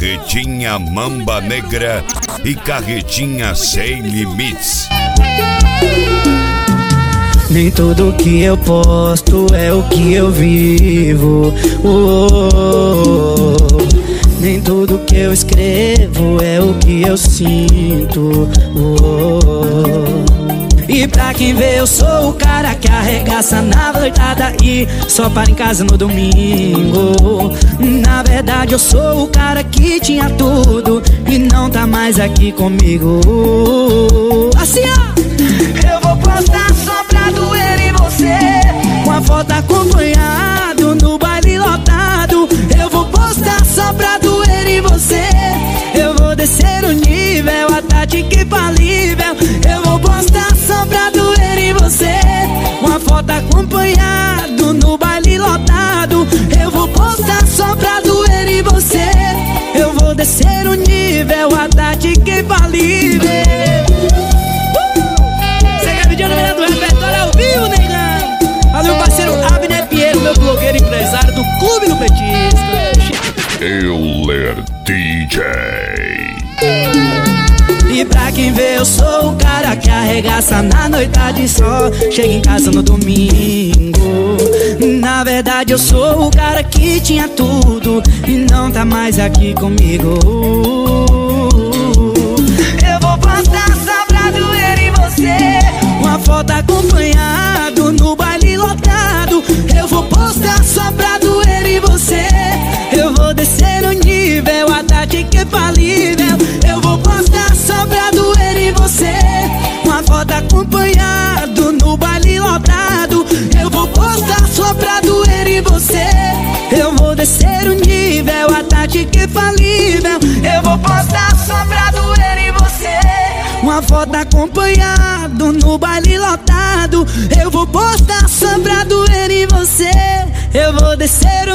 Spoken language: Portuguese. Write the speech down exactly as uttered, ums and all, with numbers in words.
Carretinha Mamba Negra e Carretinha Sem Limites. Nem tudo que eu posto é o que eu vivo. Oh, oh, oh. Nem tudo que eu escrevo é o que eu sinto. Oh, oh. E pra quem vê eu sou o cara que arregaça na noitada e só para em casa no domingo. Na verdade eu sou o cara que tinha tudo e não tá mais aqui comigo. Assim ó, eu vou postar só pra doer em você, com a foto acompanhado no baile lotado. Eu vou postar só pra doer em você, eu vou descer o nível, a tática infalível. Eu vou postar só pra doer em você, com a foto acompanhado no baile lotado. Eu vou postar só pra doer em você, eu vou descer o nível, a tática infalível. Do repertório ao vivo, negão. Olha o parceiro Abner Pinheiro, meu blogueiro empresário do Clube do Petisco. Euler D J. E pra quem vê eu sou o cara que arregaça na noitada e só chega em casa no domingo. Na verdade eu sou o cara que tinha tudo e não tá mais aqui comigo. Eu vou postar só pra doer em você, uma foto acompanhado no baile lotado. Eu vou postar só pra doer em você, eu vou descer o nível, a tática infalível. Eu vou postar só pra doer em você, uma foto acompanhado no baile lotado. Eu vou postar só pra doer em você, eu vou descer o nível, a tática infalível. Eu vou postar só pra doer em você, uma foto acompanhado no baile lotado. Eu vou postar só pra doer em você, eu vou descer